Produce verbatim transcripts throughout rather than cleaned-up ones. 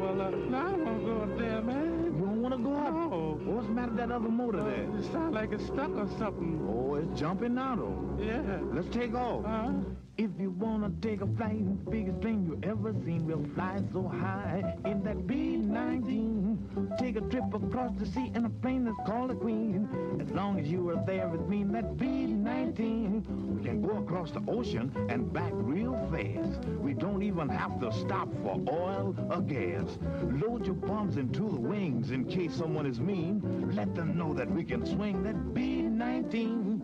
well, uh, now I want to go up there, man. You don't want to go up? No. What's the matter with that other motor there? It sounds like it's stuck or something. Oh, it's jumping now, though. Yeah. Let's take off. Uh-huh. If you wanna take a flight, biggest plane you ever seen, we'll fly so high in that B nineteen. Take a trip across the sea in a plane that's called a Queen. As long as you are there with me in that B nineteen, we can go across the ocean and back real fast. We don't even have to stop for oil or gas. Load your bombs into the wings in case someone is mean. Let them know that we can swing that B nineteen.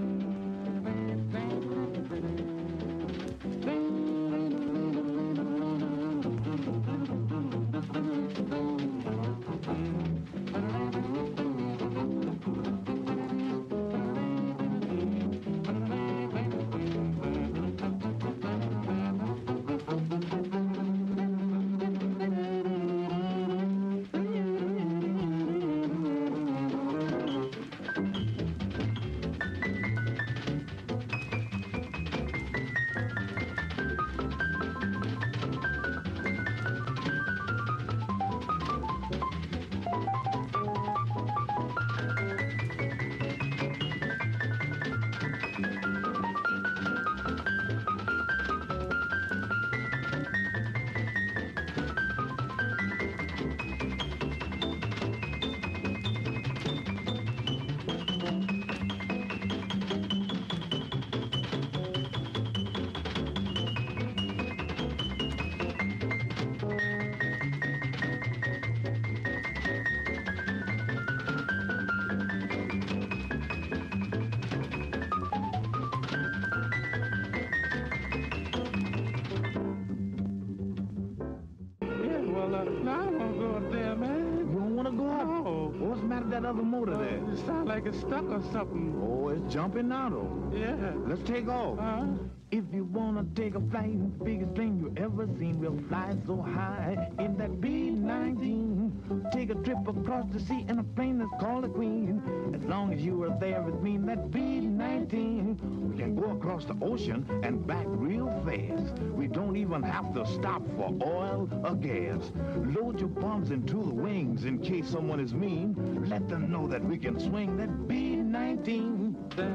Well, uh, now I want to go up there, man. You don't want to go up? No. What's the matter with that other motor there? It sounds like it's stuck or something. Oh, it's jumping now, though. Yeah. Let's take off. Uh-huh. If you wanna take a flight, biggest plane you ever seen, we'll fly so high in that B nineteen. Take a trip across the sea in a plane that's called a Queen. As long as you are there with me in that B nineteen, we can go across the ocean and back real fast. We don't even have to stop for oil or gas. Load your bombs into the wings in case someone is mean. Let them know that we can swing that B nineteen.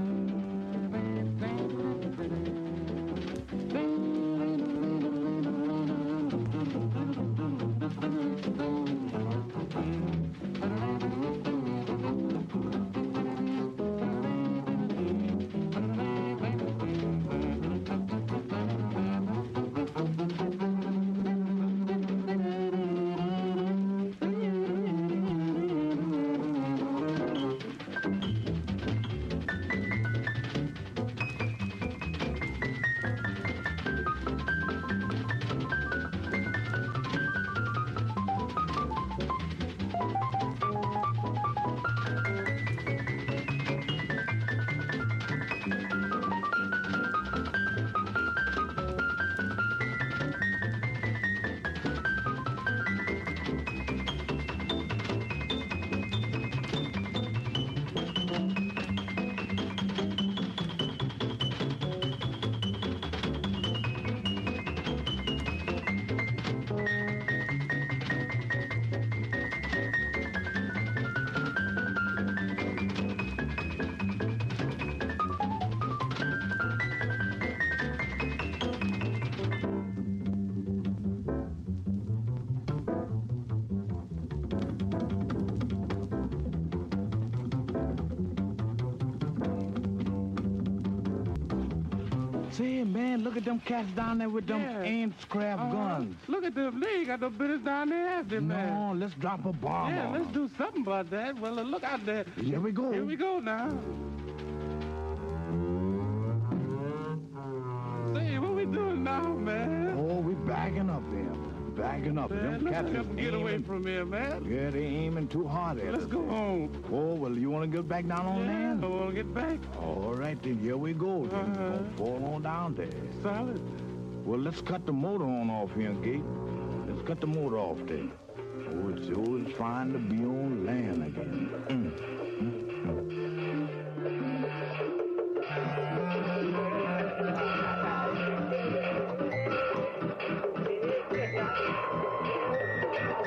Say, man, look at them cats down there with them Yeah. ant-scrap Uh-huh. guns. Look at them. They ain't got no business down there after, man. No, let's drop a bomb Yeah, on let's them. do something about that. Well, uh, look out there. Here we go. Here we go now. Say, what we doing now, man? Oh, we backing up there. Backing up. Man, Them let's cats help is get away aiming. from here, man. Yeah, they aiming too hard at Let's us. go home. Oh, well, you want to get back down on Yeah, land? I want to get back. All right, then, here we go. Then. Uh-huh. Gonna fall on down there. Solid. Well, let's cut the motor on off here, Gate. Let's cut the motor off there. Oh, it's always fine to be on land again. Mm. Mm.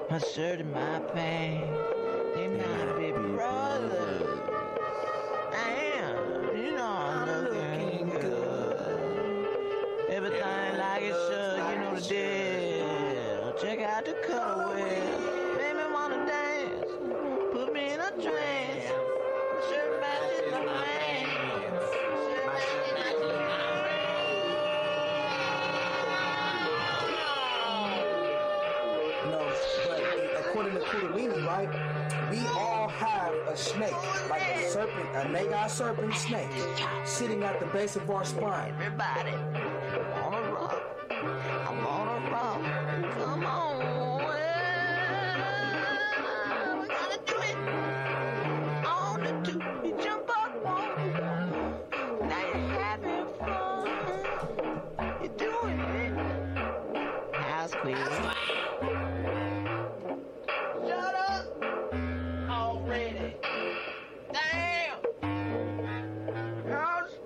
my shirt and my pants. They might be brothers. Damn, you know I'm looking good. Everything like it should, you know the deal. Check out the colorway. Make me wanna dance. Put me in a trance. Shirt matches the man. Shirt matches the No, but according to Kundalini, right, we all have a snake, like a serpent, a Nagai serpent snake, sitting at the base of our spine. Everybody, I wanna rock. I wanna rock. Come on. Well, we gotta do it. On the two, you jump up one. Now you're having fun. You're doing it. House queen. Shut up already. Damn. House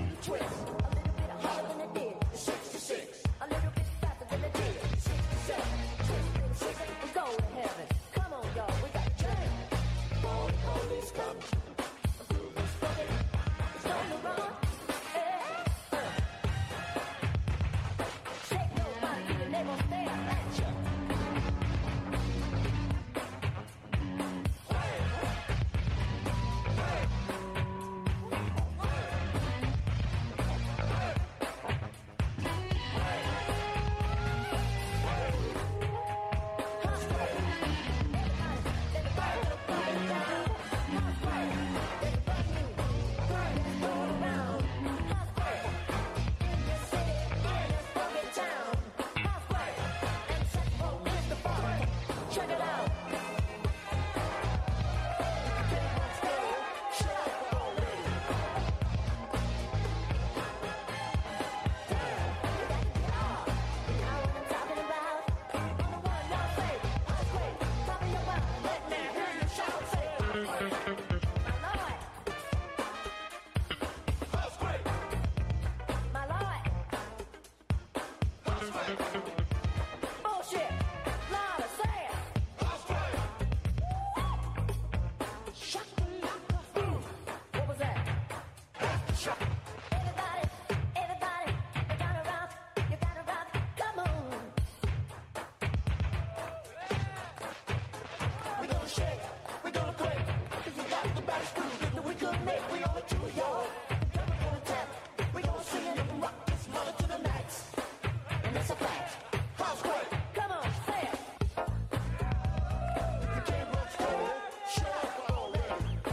twist. A little bit harder than a did. Six to six. A little bit faster than a did. Six to seven. Bullshit. Lot of sand. What was that? Everybody, everybody, you gotta rock, you gotta rock, come on. We're gonna shake, we're gonna quake, 'cause we got the baddest crew that we could make. We only two y'all. We're gonna tap, we're gonna sing and rock this mother to the max. And that's a fact. House quake, come on, say it. You can't rock slow, show up all in.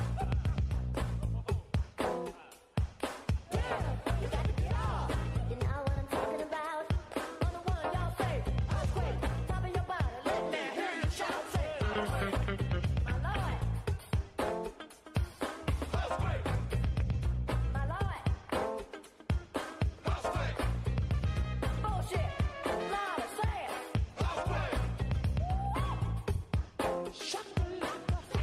You got to get off. You know what I'm talking about. On the one, y'all say, earthquake, top of your body. Let me hear you shout, say, earthquake. My lord. Earthquake. My lord. Earthquake. Bullshit. Loud as sand. Earthquake. Shut the lock up.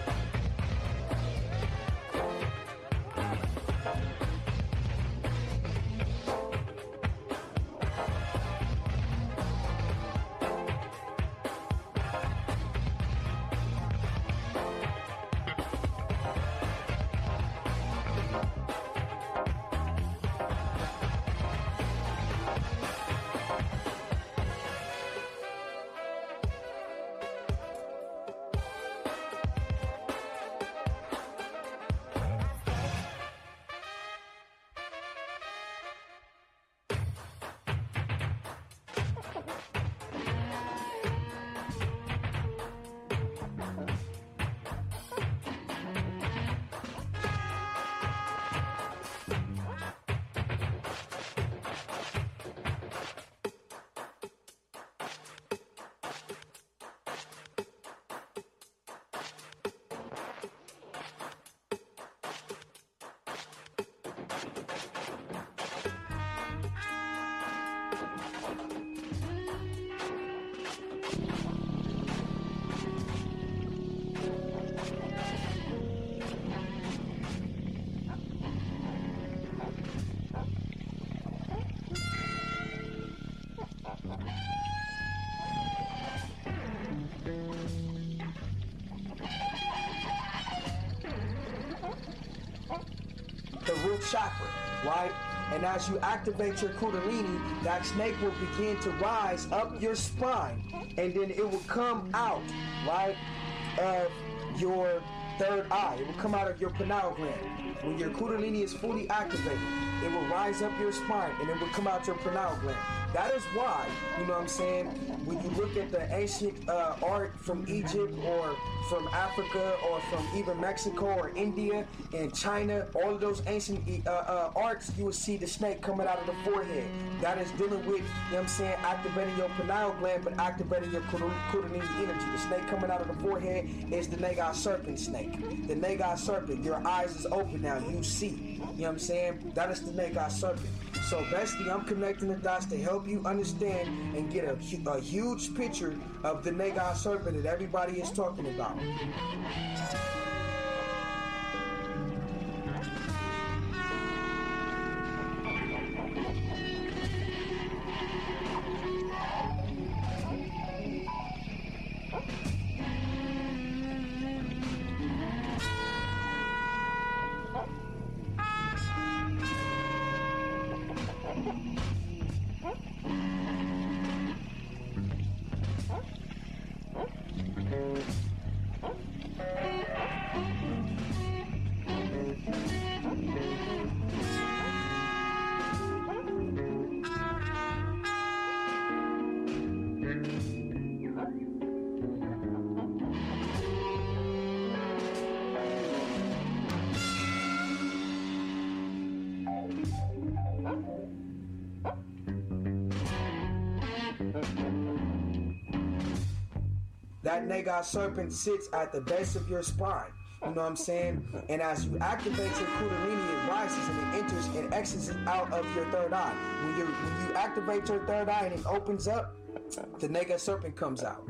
The root chakra, right? And as you activate your kundalini, that snake will begin to rise up your spine, and then it will come out, right, of your third eye. It will come out of your pineal gland. When your kundalini is fully activated, it will rise up your spine, and it will come out your pineal gland. That is why, you know what I'm saying, when you look at the ancient uh, art from Egypt or from Africa or from even Mexico or India and China, all of those ancient uh, uh, arts, you will see the snake coming out of the forehead. That is dealing with, you know what I'm saying, activating your pineal gland, but activating your kundalini energy. The snake coming out of the forehead is the Naga serpent snake. The Naga serpent, your eyes is open now, you see. You know what I'm saying? That is the Naga serpent. So basically, I'm connecting the dots to help you understand and get a, a huge picture of the Naga serpent that everybody is talking about. That Naga serpent sits at the base of your spine. You know what I'm saying? And as you activate your kundalini, it rises and it enters and exits out of your third eye. When you when you activate your third eye and it opens up, the Naga serpent comes out.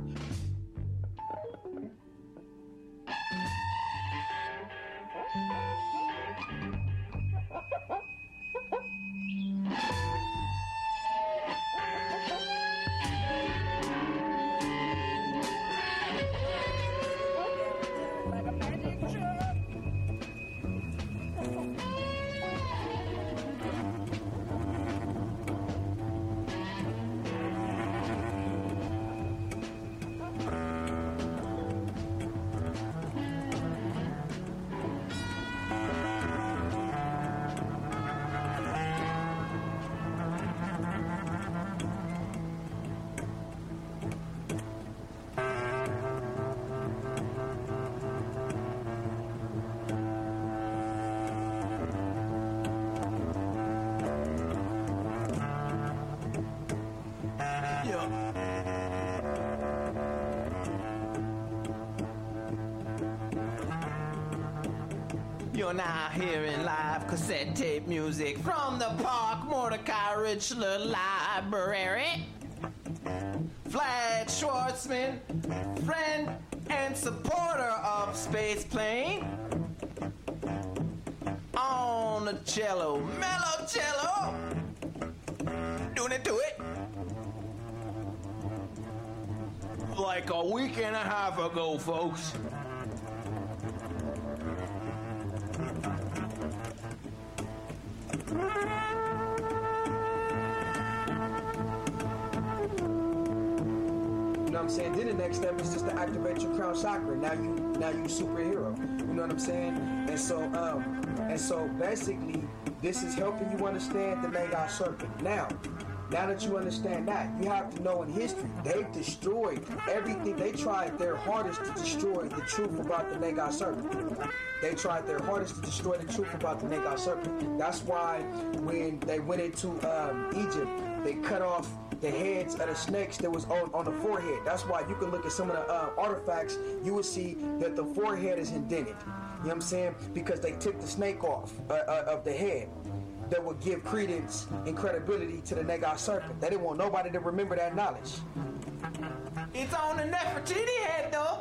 You're now hearing live cassette tape music from the Park Mordecai Richler Library. Vlad Schwartzman, friend and supporter of Space Plane. On the cello, mellow cello. Doing it to it. Like a week and a half ago, folks. You know what I'm saying? Then the next step is just to activate your crown chakra. Now you, now you superhero. You know what I'm saying? And so, um, and so basically, this is helping you understand the Nagai Serpent. Now, now that you understand that, you have to know in history, they've destroyed everything. They tried their hardest to destroy the truth about the Nagai Serpent. They tried their hardest to destroy the truth about the Nagai Serpent. That's why when they went into um, Egypt, they cut off the heads of the snakes that was on, on the forehead. That's why you can look at some of the uh, artifacts, you will see that the forehead is indented. You know what I'm saying? Because they took the snake off uh, uh, of the head. That would give credence and credibility to the Nagai Serpent. They didn't want nobody to remember that knowledge. It's on the Nefertiti head, though.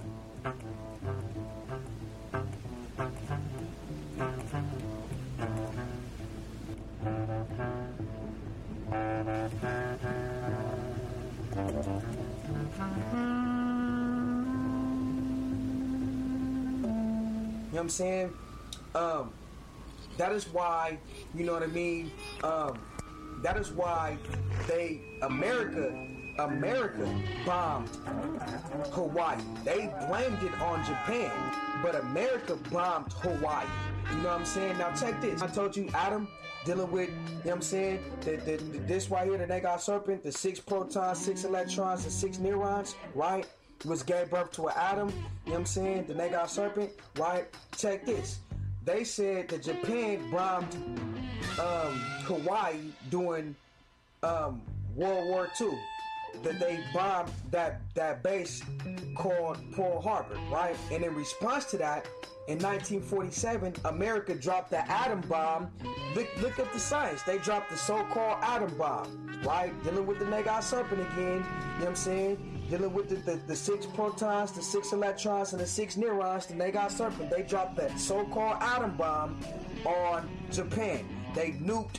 You know what I'm saying? Um, that is why, you know what I mean? Um, that is why they, America, America bombed Hawaii. They blamed it on Japan, but America bombed Hawaii. You know what I'm saying? Now check this. I told you Adam dealing with, you know what I'm saying? The, the, the, this right here, the Nagai Serpent, the six protons, six electrons, and six neurons, right? Was gave birth to an atom, you know what I'm saying? The Nagai Serpent, right? Check this. They said that Japan bombed um, Hawaii during um, World War Two. That they bombed that, that base called Pearl Harbor, right? And in response to that, in nineteen forty-seven, America dropped the atom bomb. Look, look at the science. They dropped the so-called atom bomb, right? Dealing with the Nagai Serpent again, you know what I'm saying? Dealing with the, the, the six protons, the six electrons, and the six neurons, the Nagai Serpent. They dropped that so-called atom bomb on Japan. They nuked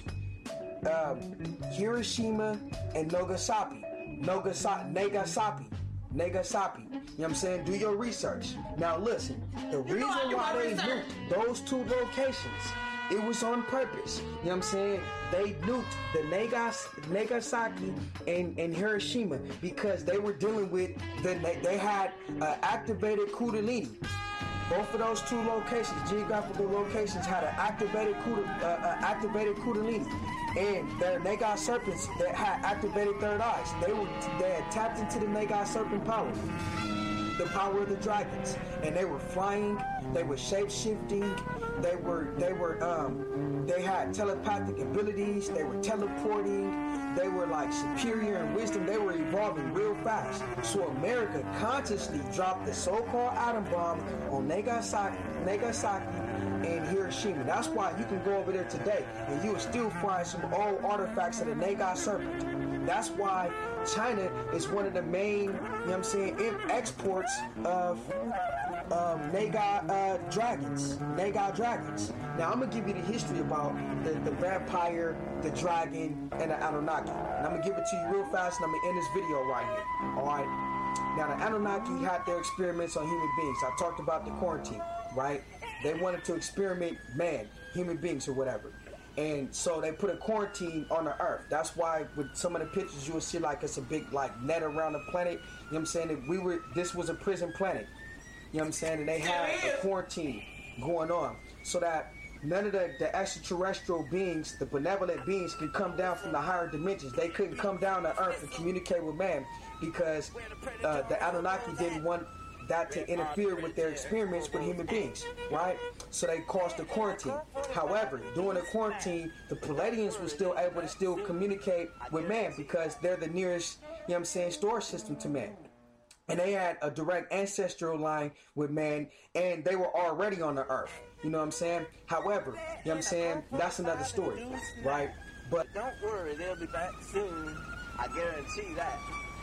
um, Hiroshima and Nagasaki. Nagasaki. Nagasaki. Nagasaki. You know what I'm saying? Do your research. Now listen, the reason why they nuked those two locations, it was on purpose. You know what I'm saying? They nuked the Nagas, Nagasaki and, and Hiroshima because they were dealing with, the, they had uh, activated Kundalini. Both of those two locations, geographical locations, had an activated, uh, uh, activated Kundalini. And their Nagai Serpents that had activated third eyes. They were they had tapped into the Nagai Serpent power. The power of the dragons. And they were flying, they were shape-shifting, they were they were um they had telepathic abilities, they were teleporting, they were like superior in wisdom, they were evolving real fast. So America consciously dropped the so-called atom bomb on Nagasaki, Nagasaki and Hiroshima. That's why you can go over there today and you will still find some old artifacts of the Nagai Serpent. That's why China is one of the main, you know what I'm saying, exports of um, Nagai uh, dragons. Nagai dragons. Now I'm going to give you the history about the, the vampire, the dragon, and the Anunnaki. And I'm going to give it to you real fast and I'm going to end this video right here. Alright? Now the Anunnaki had their experiments on human beings. I talked about the quarantine, right? They wanted to experiment man, human beings or whatever. And so they put a quarantine on the earth. That's why with some of the pictures you will see like it's a big like net around the planet. You know what I'm saying? That we were this was a prison planet. You know what I'm saying? And they had a quarantine going on so that none of the, the extraterrestrial beings, the benevolent beings, could come down from the higher dimensions. They couldn't come down to earth and communicate with man because uh, the Anunnaki didn't want that to interfere with their experiments with human beings, right? So they caused the quarantine. However, during the quarantine, the Palladians were still able to still communicate with man because they're the nearest, you know what I'm saying, storage system to man. and they had a direct ancestral line with man, and they were already on the earth. You know what I'm saying? However, you know what I'm saying? That's another story, right? But don't worry, they'll be back soon. I guarantee that.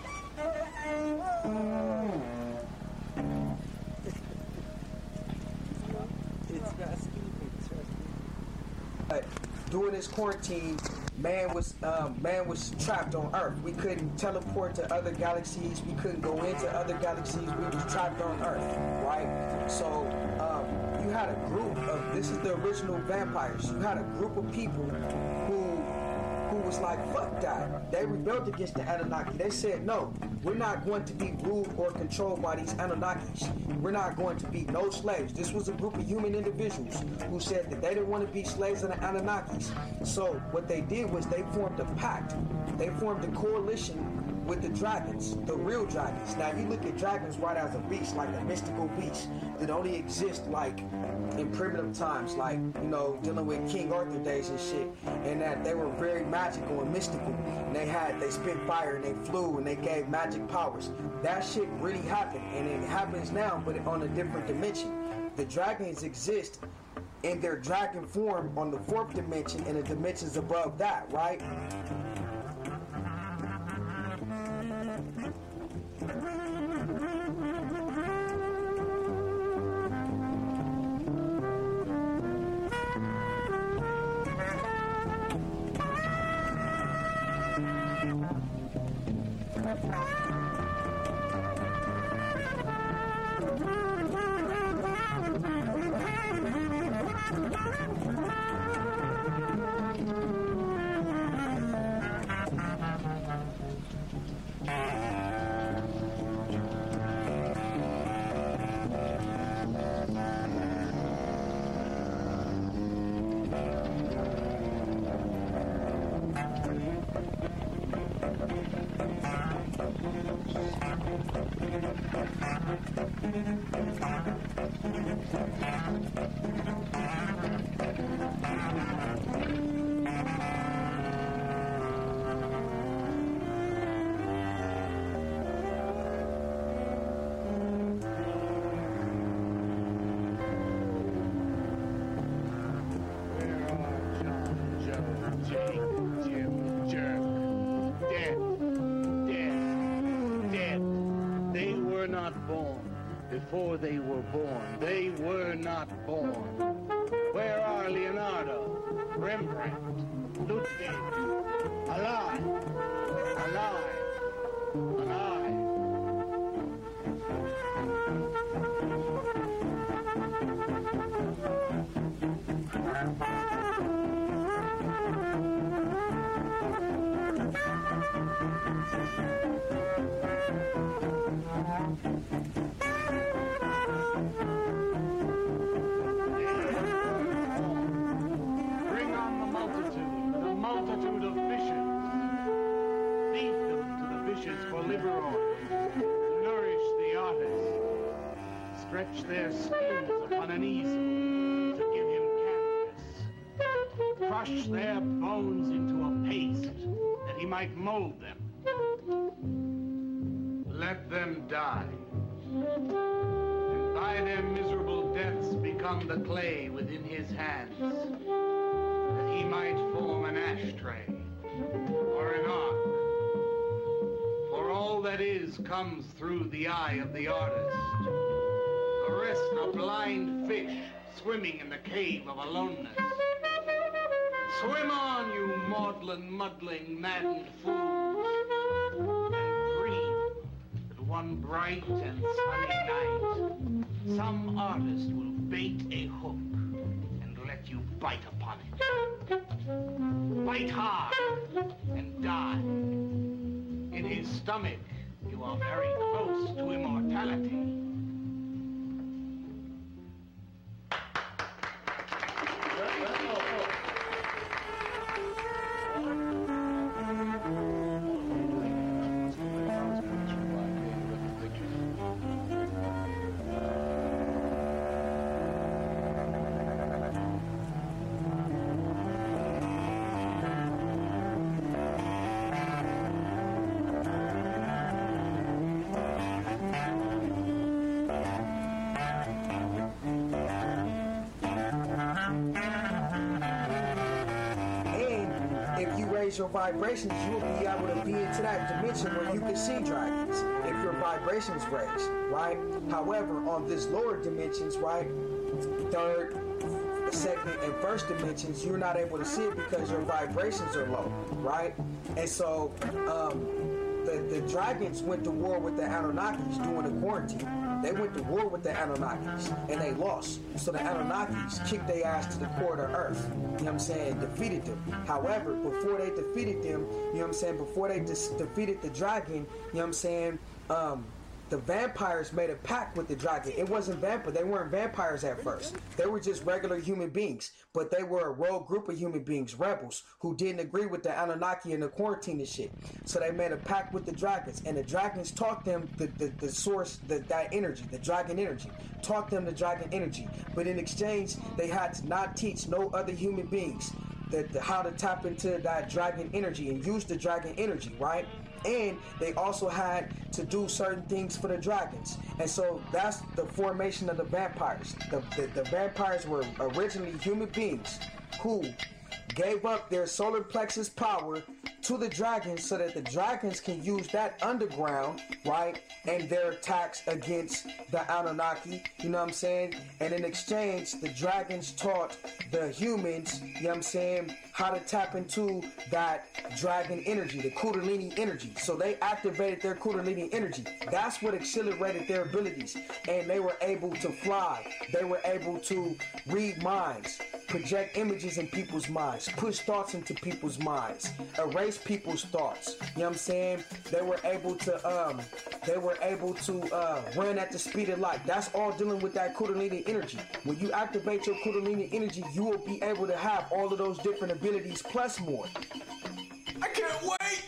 It's not stupid, trust me. But during this quarantine, man was um, man was trapped on Earth. We couldn't teleport to other galaxies. We couldn't go into other galaxies. We was trapped on Earth, right? So um, you had a group of, this is the original vampires. You had a group of people who who was like, fuck that. They rebelled against the Anunnaki. They said, no, we're not going to be ruled or controlled by these Anunnakis. We're not going to be no slaves. This was a group of human individuals who said that they didn't want to be slaves of the Anunnakis. So what they did was they formed a pact. They formed a coalition with the dragons, the real dragons. Now, you look at dragons right as a beast, like a mystical beast that only exists like in primitive times, like, you know, dealing with King Arthur days and shit, and that they were very magical and mystical, and they had, they spit fire and they flew and they gave magic powers. That shit really happened, and it happens now, but on a different dimension. The dragons exist in their dragon form on the fourth dimension and the dimensions above that, right? Before they were born, they were not born. Where are Leonardo, Rembrandt, Ludwig? Alive, alive, alive. Stretch their skins upon an easel to give him canvas. Crush their bones into a paste that he might mold them. Let them die. And by their miserable deaths become the clay within his hands, that he might form an ashtray or an ark. For all that is comes through the eye of the artist. The rest are blind fish swimming in the cave of aloneness. Swim on, you maudlin, muddling, maddened fools, and dream that one bright and sunny night some artist will bait a hook and let you bite upon it. Bite hard and die. In his stomach, you are very close to immortality. raise your vibrations, you will be able to be into that dimension where you can see dragons if your vibrations raise, right? However, on this lower dimensions, right, third, second, and first dimensions, you're not able to see it because your vibrations are low, right? And so, um, the, the dragons went to war with the Anunnakis during the quarantine. They went to war with the Anunnakis, and they lost. So the Anunnakis kicked their ass to the core of the earth, you know what I'm saying, defeated them. However, before they defeated them, you know what I'm saying, before they dis- defeated the dragon, you know what I'm saying, um, the vampires made a pact with the dragon. It wasn't vampire. They weren't vampires at first. They were just regular human beings. But they were a rogue group of human beings, rebels, who didn't agree with the Anunnaki and the quarantine and shit. So they made a pact with the dragons. And the dragons taught them the, the, the source, the, that energy, the dragon energy. Taught them the dragon energy. But in exchange, they had to not teach no other human beings that, the, how to tap into that dragon energy and use the dragon energy, right? And they also had to do certain things for the dragons. And so that's the formation of the vampires. The, the, the vampires were originally human beings who gave up their solar plexus power to the dragons so that the dragons can use that underground, right, and their attacks against the Anunnaki, you know what I'm saying? And in exchange, the dragons taught the humans, you know what I'm saying, how to tap into that dragon energy, the Kundalini energy. So they activated their Kundalini energy. That's what accelerated their abilities. And they were able to fly. They were able to read minds, project images in people's minds, push thoughts into people's minds, erase people's thoughts. You know what I'm saying? They were able to um they were able to uh run at the speed of light. That's all dealing with that Kundalini energy. When you activate your Kundalini energy, you will be able to have all of those different abilities plus more. I can't wait!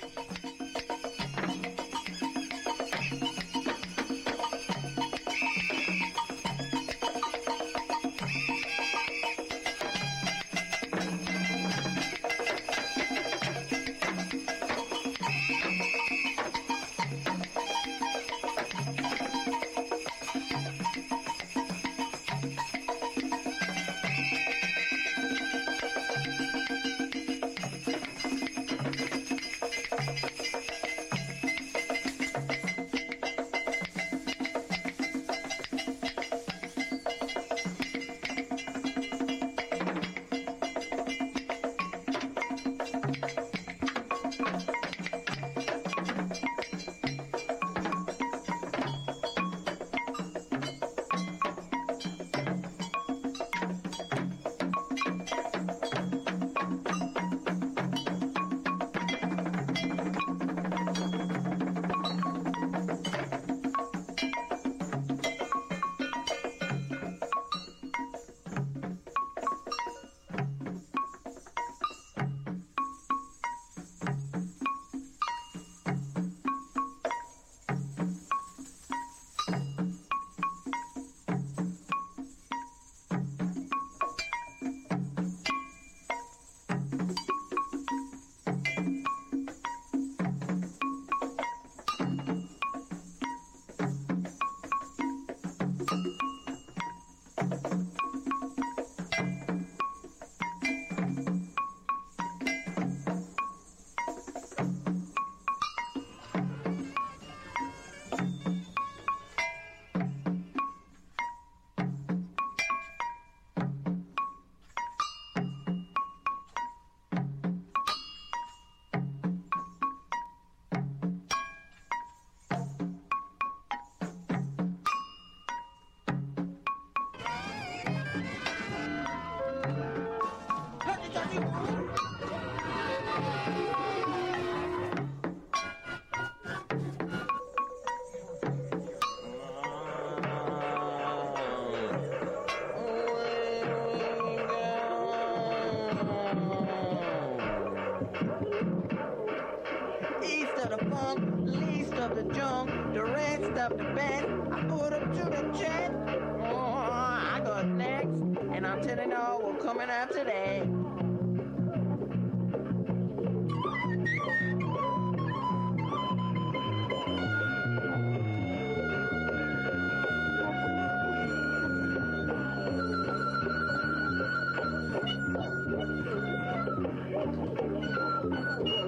East of the funk, least of the junk, the rest of the best. I put up to the chest. Oh, I got next, and I'm telling y'all what's coming after that. Thank you.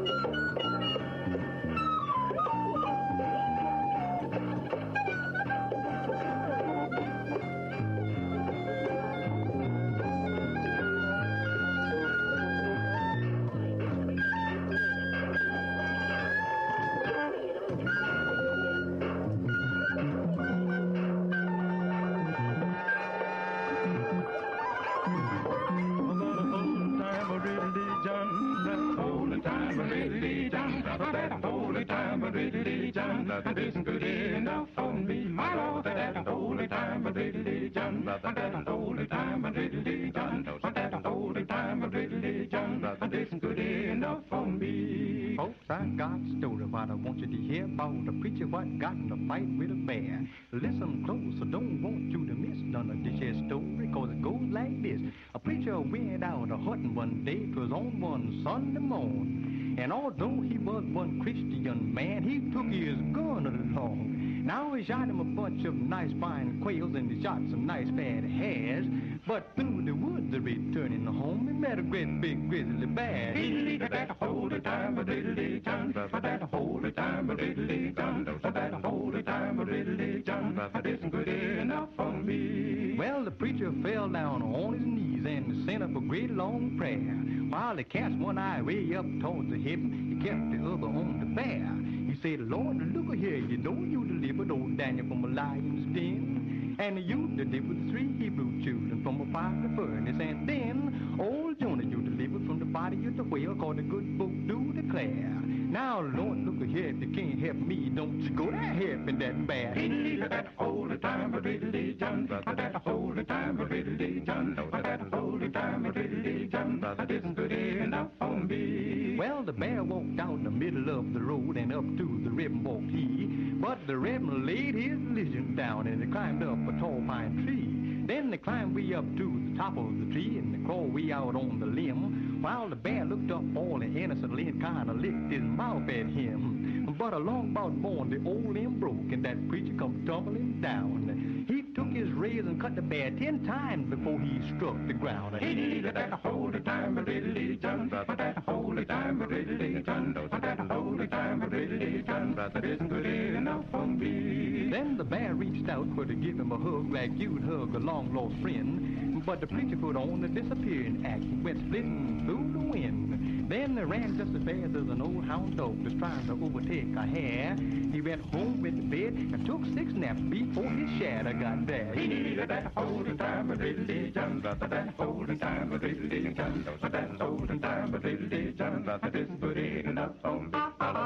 want you to hear about the preacher what got in a fight with a bear. Listen close, I don't want you to miss none of this here story, cause it goes like this. A preacher went out a hunting one day, 'twas on one Sunday morn. And although he was one Christian man, he took his gun along. Now he shot him a bunch of nice fine quails and he shot some nice fat hares. But through the woods returning home, he met a great big grizzly bear. He that hold the time a diddly dun, that hold the time a diddly dun, that hold the time a diddly dun, that isn't good enough for me. Well, the preacher fell down on his knees and sent up a great long prayer. While he cast one eye way up towards the heaven, he kept the other on the bear. He said, Lord, look here, you know you delivered old Daniel from a lion's den. And you delivered three Hebrew children from a fiery furnace. And then old Jonah you delivered from the body of the whale, called the good book do declare. Now, Lord, look here, if you can't help me, don't you go there helping that bear. That whole time a riddly John, that whole time a riddly John, that whole time a riddly John, that isn't good enough for me. Well, the bear walked out the middle of the road and up to the ribbon walked he. But the ribbon laid his religion down and he climbed up a tall pine tree. Then they climbed way up to the top of the tree and they crawled way out on the limb. While the bear looked up all innocently and kind of licked his mouth at him. But along about morn the old limb broke and that preacher come tumbling down. He took his razor and cut the bear ten times before he struck the ground. He that holy time a riddly John, that holy time a riddly John, that holy time a riddly John, that isn't good enough for me. Then the bear reached out for to give him a hug like you'd hug a long lost friend. But the preacher put on the disappearing act and went splitting through the wind. Then they ran just as fast as an old hound dog was trying to overtake a hare. He went home with the bed and took six naps before his shadow got there. He needed that holding time a diddly John, that holding time a diddly John, that holding time a diddly John, that isn't good enough for me.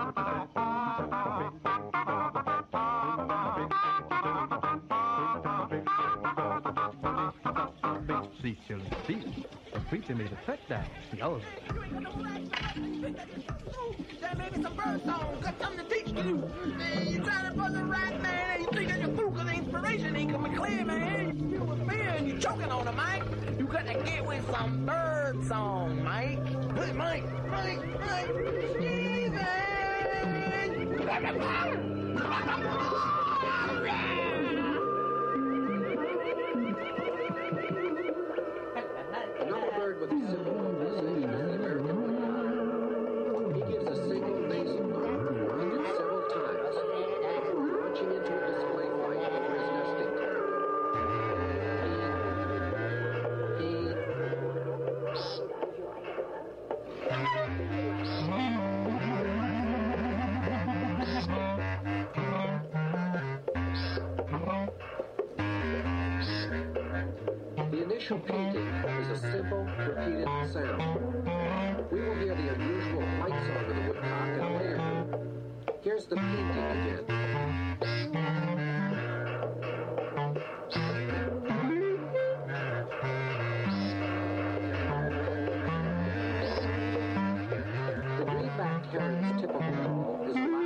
See, children, see, the preacher made a cut down. Y'all. That may be some bird song, got something to teach you. Man, you trying to buzz the right man, and you think that your fool cause the inspiration ain't coming clear, man. You feel with fear and you choking on it, Mike. You got to get with some bird song, Mike. Hey, Mike, Mike, Mike, Steven! Another bird with a similar vocalization is the American woodcock. He gives a single nasal note repeated several times, launching into a display flight for his nesting time. The initial painting is a simple, repeated sound. We will hear the unusual flight song of the woodcock in a later group. Here's the painting again. The green-backed heron's typical call is loud.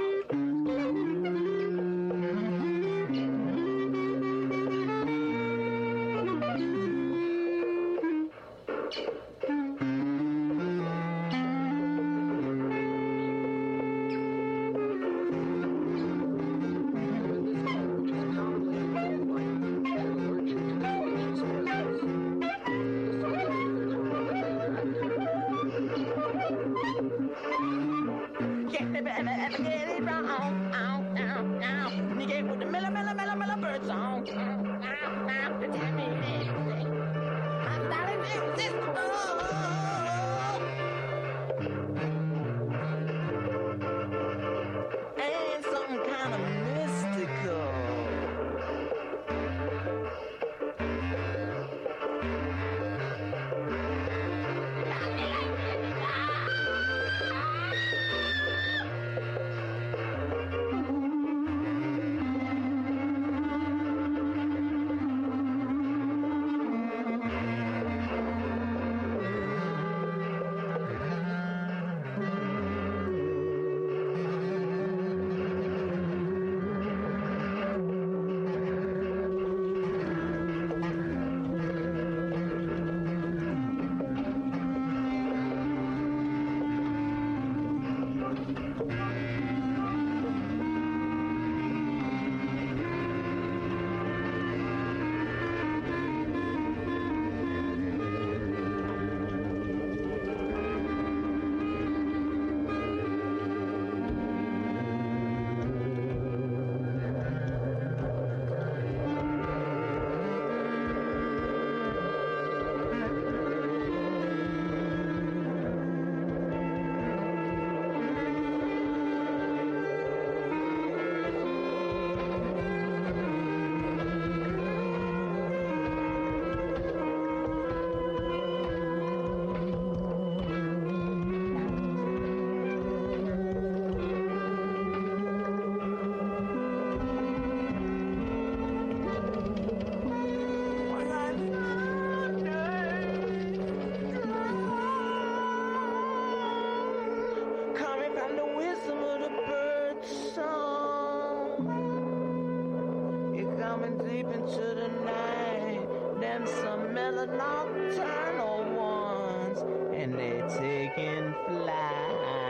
the nocturnal ones, and they're taking flight.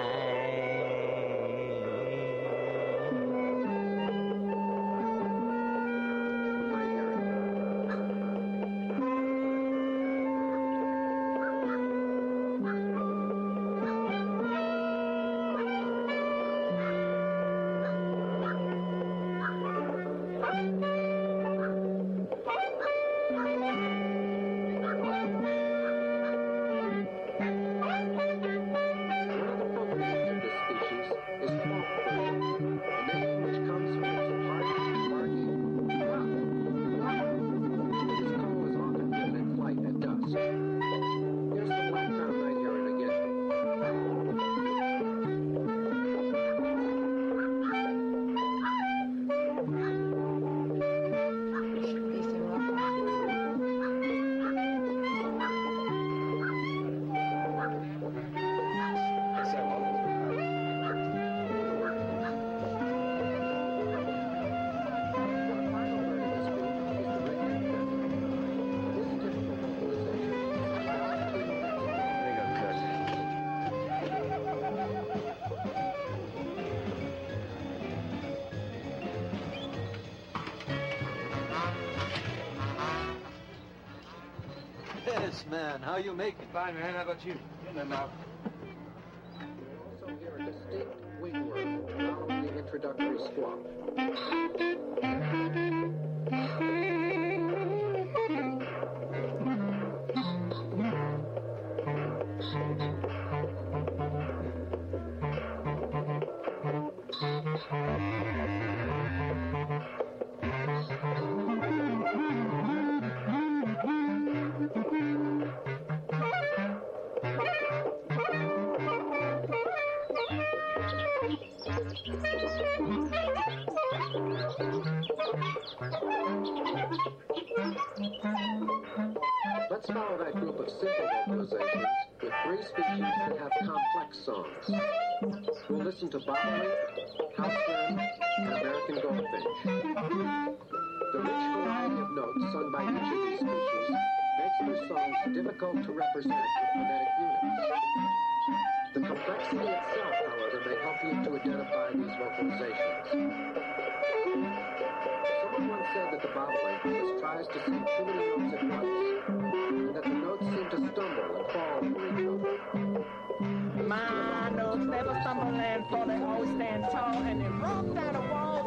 Yes, man. How you making? Fine, man. How about you? In and out. Also hear a distinct wing word following the introductory squawk. Let's follow that group of simple vocalizations with three species that have complex songs. We'll listen to bobolink, house wren, and American goldfinch. The rich variety of notes sung by each of these species makes their songs difficult to represent with phonetic units. The complexity itself, however, may help you to identify these vocalizations. Someone once said that the bobolink just tries to sing too many notes at once, and that the notes seem to stumble and fall for each other. My notes never stumble and fall, they always stand tall, and they roll down the wall.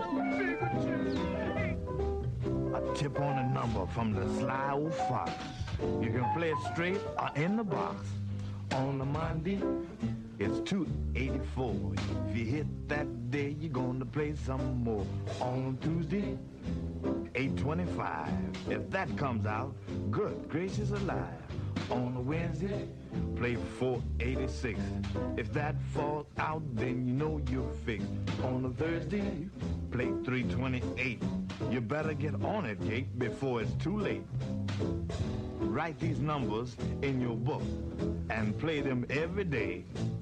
A tip on a number from the Sly Old Fox. You can play it straight or in the box. On the Monday, it's two eighty-four. If you hit that day, you're gonna play some more. On Tuesday, eight twenty-five. If that comes out, good gracious alive. On a Wednesday, play four eighty-six. If that falls out, then you know you're fixed. On a Thursday, play three twenty-eight. You better get on it, Kate, before it's too late. Write these numbers in your book and play them every day.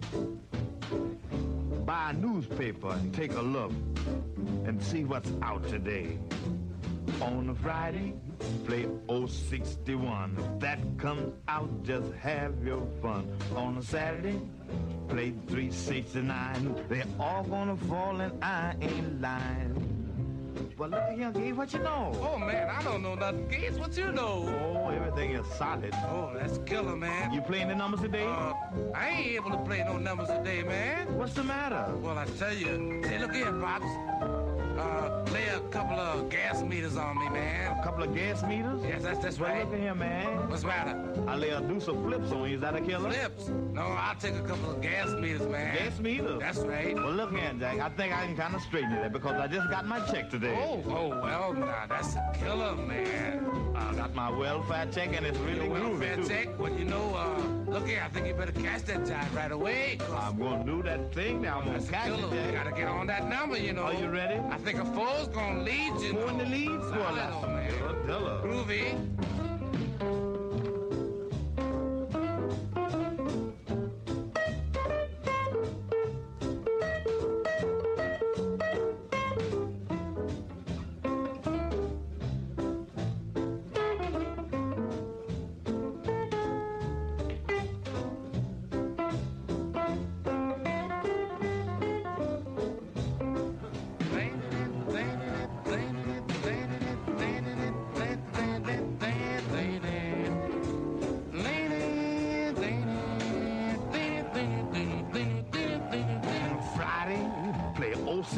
Buy a newspaper and take a look and see what's out today. On a Friday, play oh sixty-one. If that comes out, just have your fun. On a Saturday, play three sixty-nine. They're all gonna fall and I ain't lying. Well, look at here, Gabe, what you know? Oh, man, I don't know nothing. Gates, what you know? Oh, everything is solid. Oh, that's killer, man. You playing the numbers today? Uh, I ain't able to play no numbers today, man. What's the matter? Well, I tell you, say, look here, Pops. Uh, lay a couple of gas meters on me, man. A couple of gas meters? Yes, that's, that's Well, right. look at here, man. What's the matter? I lay a deuce of flips on you. Is that a killer? Flips? No, I'll take a couple of gas meters, man. Gas meters? That's right. Well, look here, Jack. I think I can kind of straighten it because I just got my check today. Oh, oh, well, now, that's a killer, man. I got my welfare check and it's really Your groovy, welfare too. check? Well, you know, uh, look here, I think you better cash that job right away. I'm going to do that thing now. I'm going That's to a catch killer. it, You Jack. gotta get on that number, you know. Are you ready? I think a four's gonna lead you. Four in the know. lead? Well, Solid, that's old man. a killer. Groovy.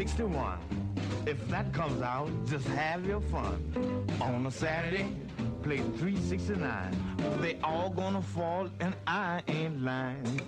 sixty-one. If that comes out, just have your fun. On a Saturday, play three sixty-nine. They all gonna fall and I ain't lying.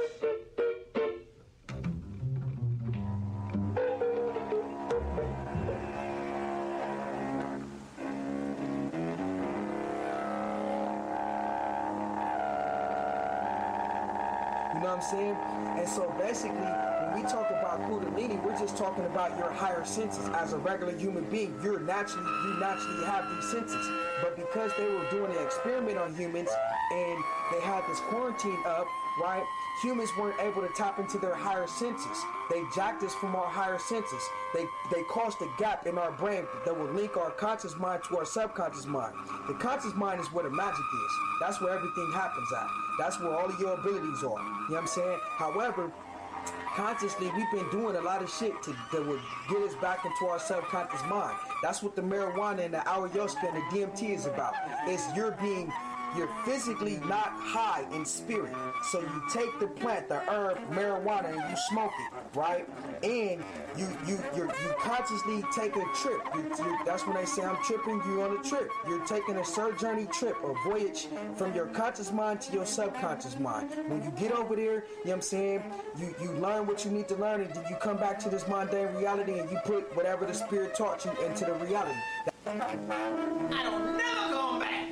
You know what I'm saying? And so basically, when we talk about Kundalini, we're just talking about your higher senses. As a regular human being, you're naturally, you naturally have these senses. But because they were doing an experiment on humans and they had this quarantine up, right? Humans weren't able to tap into their higher senses. They jacked us from our higher senses. They they caused a gap in our brain that will link our conscious mind to our subconscious mind. The conscious mind is where the magic is. That's where everything happens at. That's where all of your abilities are. You know what I'm saying? However, consciously, we've been doing a lot of shit to, that would get us back into our subconscious mind. That's what the marijuana and the ayahuasca and the D M T is about. It's you're being You're physically not high in spirit. So you take the plant, the herb, marijuana, and you smoke it, right? And you you you you consciously take a trip. You, you, that's when they say I'm tripping, you on a trip. You're taking a sojourning trip, a voyage from your conscious mind to your subconscious mind. When you get over there, you know what I'm saying, you, you learn what you need to learn, and then you come back to this mundane reality and you put whatever the spirit taught you into the reality. I don't never go back.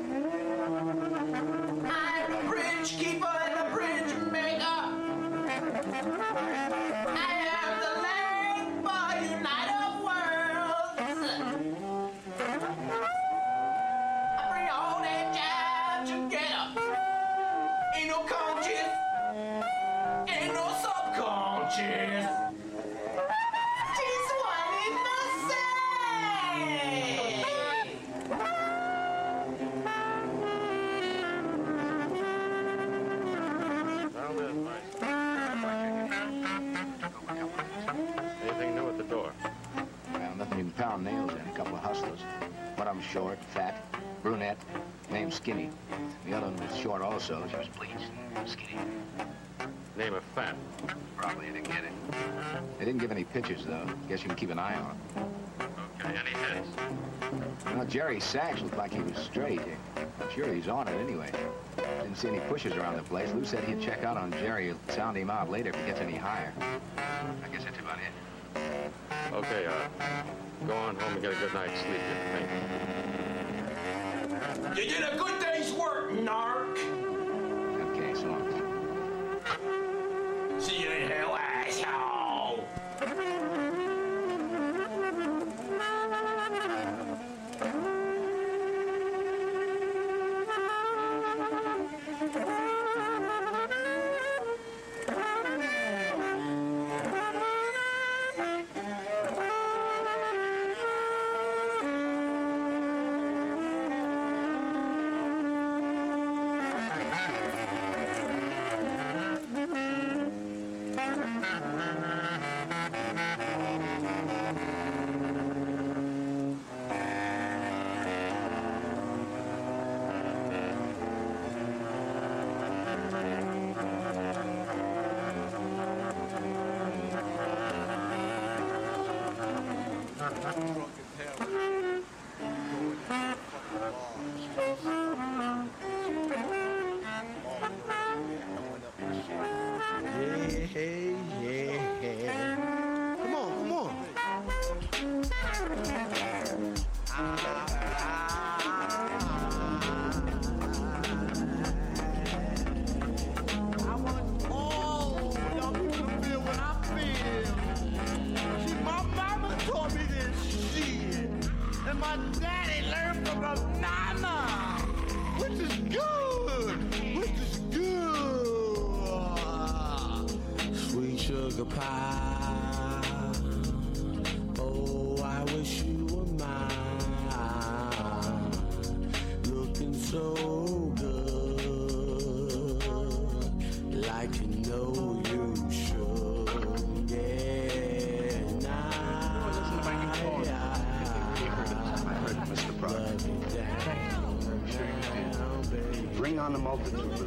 I'm a bridge keeper and a bridge maker. I am the land for United Worlds. I bring all that jive together. Ain't no conscious, ain't no subconscious. This one is the same. Anything new at the door? Well, nothing you can pound nails in. A couple of hustlers. One of them short, fat, brunette, named Skinny. The other one was short also. She was bleached, skinny. Name of Fat. Probably didn't get it. They didn't give any pictures, though. Guess you can keep an eye on them. Okay, any hits? Well, Jerry Sachs looked like he was straight. I'm sure he's on it anyway. Didn't see any pushers around the place. Lou said he'd check out on Jerry. He'll sound him out later if he gets any higher. I guess that's about it. Okay, uh, go on home and get a good night's sleep. You You did a good day's work, narc. Okay, so long. See you in hell, asshole.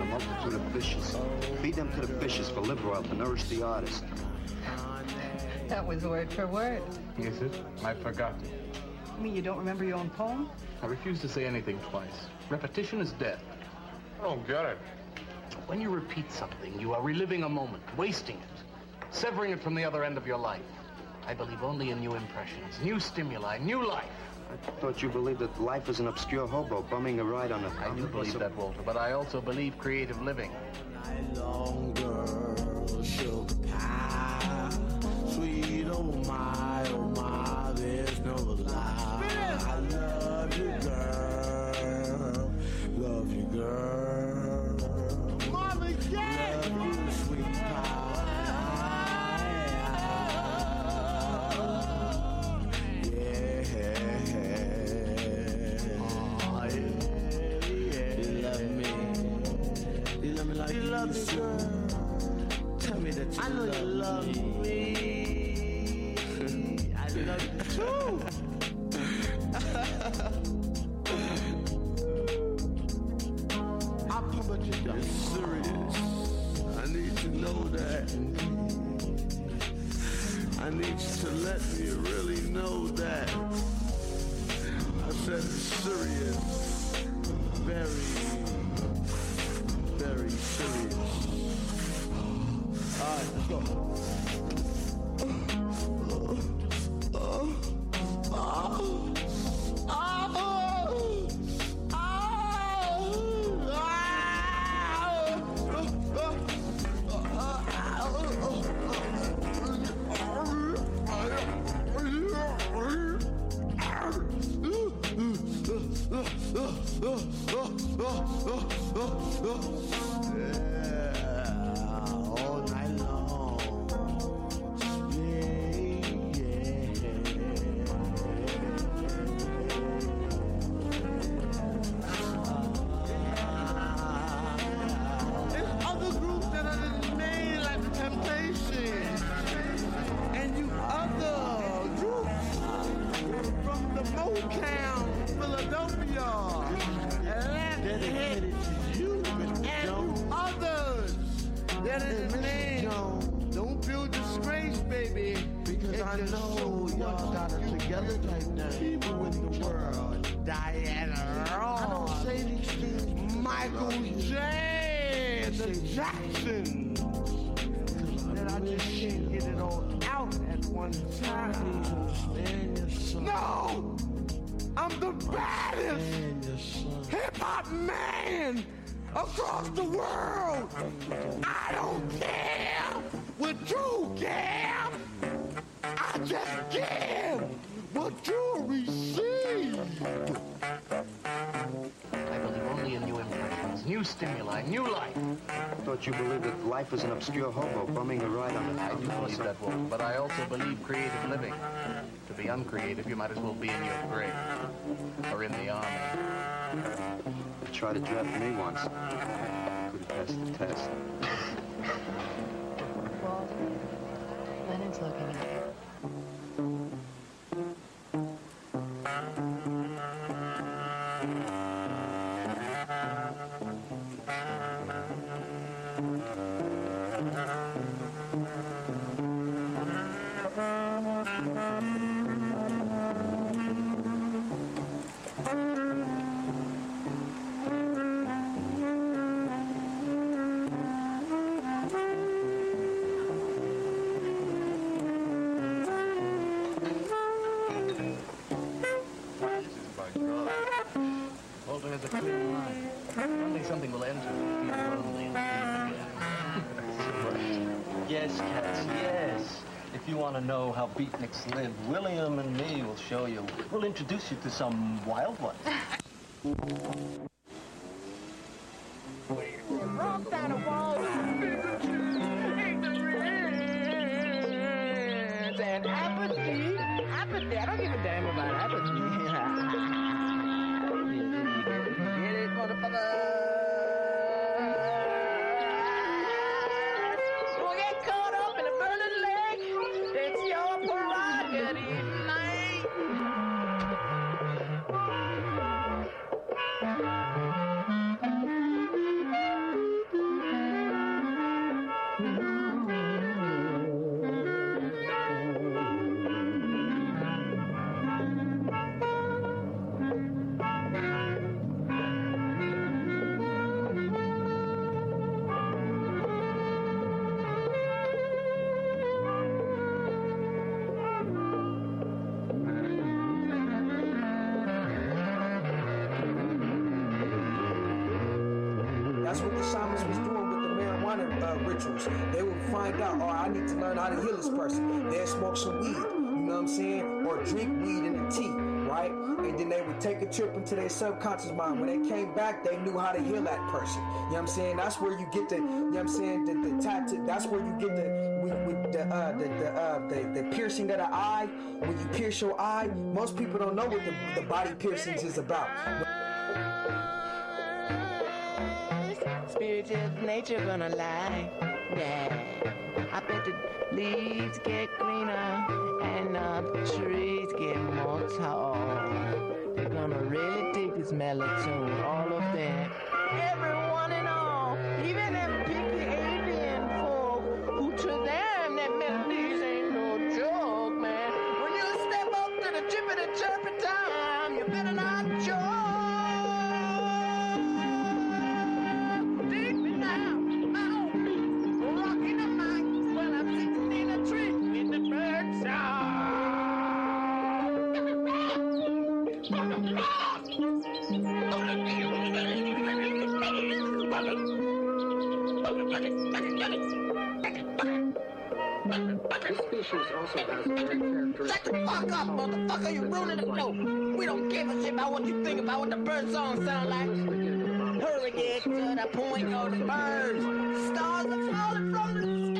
Feed them to the fishes for liver oil to nourish the artist. That was word for word. Is it? I forgot. You mean you don't remember your own poem? I refuse to say anything twice. Repetition is death. I don't get it. When you repeat something, you are reliving a moment, wasting it, severing it from the other end of your life. I believe only in new impressions, new stimuli, new life. I thought you believed that life is an obscure hobo bumming a ride on a... I do believe that, Walter, but I also believe creative living. Night long, girl, sugar pie, sweet, oh my, oh my, there's no lie. I love you, girl, love you, girl. Mama, yeah! Love you, sweet pie. You love me, girl. Tell me that you I know love you love me. me. I love you too. I promise you, you're serious. I need to know that. I need you to let me really know that. I said it's serious. Very. Very serious. All right, let's go. Across the world, I don't care what you give. I just give what you receive. I believe only in new impressions, new stimuli, new life. I thought you believed that life is an obscure hobo bumming a ride on a... I do believe that, Walter, but I also believe creative living. To be uncreative, you might as well be in your grave or in the army. You tried to draft me once. Couldn't pass the test. Walter, Leonard's looking at you. Yes, cats, yes. If you want to know how beatniks live, William and me will show you. We'll introduce you to some wild ones. Rock down the wall, ignorance and apathy. Apathy. I don't give a damn about apathy. Get it, motherfucker. That's what the shamans was doing with the marijuana uh, rituals. They would find out, oh, I need to learn how to heal this person. They'd smoke some weed, you know what I'm saying? Or drink weed in the tea, right? And then they would take a trip into their subconscious mind. When they came back, they knew how to heal that person. You know what I'm saying? That's where you get the, you know what I'm saying, the, the tattoo. That's where you get the, with, with the, uh, the, the, uh, the, the piercing of the eye. When you pierce your eye, most people don't know what the, the body piercings is about. Spiritual nature gonna lie, yeah. I bet the leaves get greener and uh, the trees get more tall. They're gonna really dig this melatonin, all of them, everyone and all, even them picky avian folk, who to them that melodies ain't no joke, man. When you step up to the chippity chirpy time, you better not joke. This species also has a very characteristic... Shut the fuck up, motherfucker! You're ruining the flow! We don't give a shit about what you think about what the bird song sound like! Hurry, get to the point of the birds! Stars are falling from the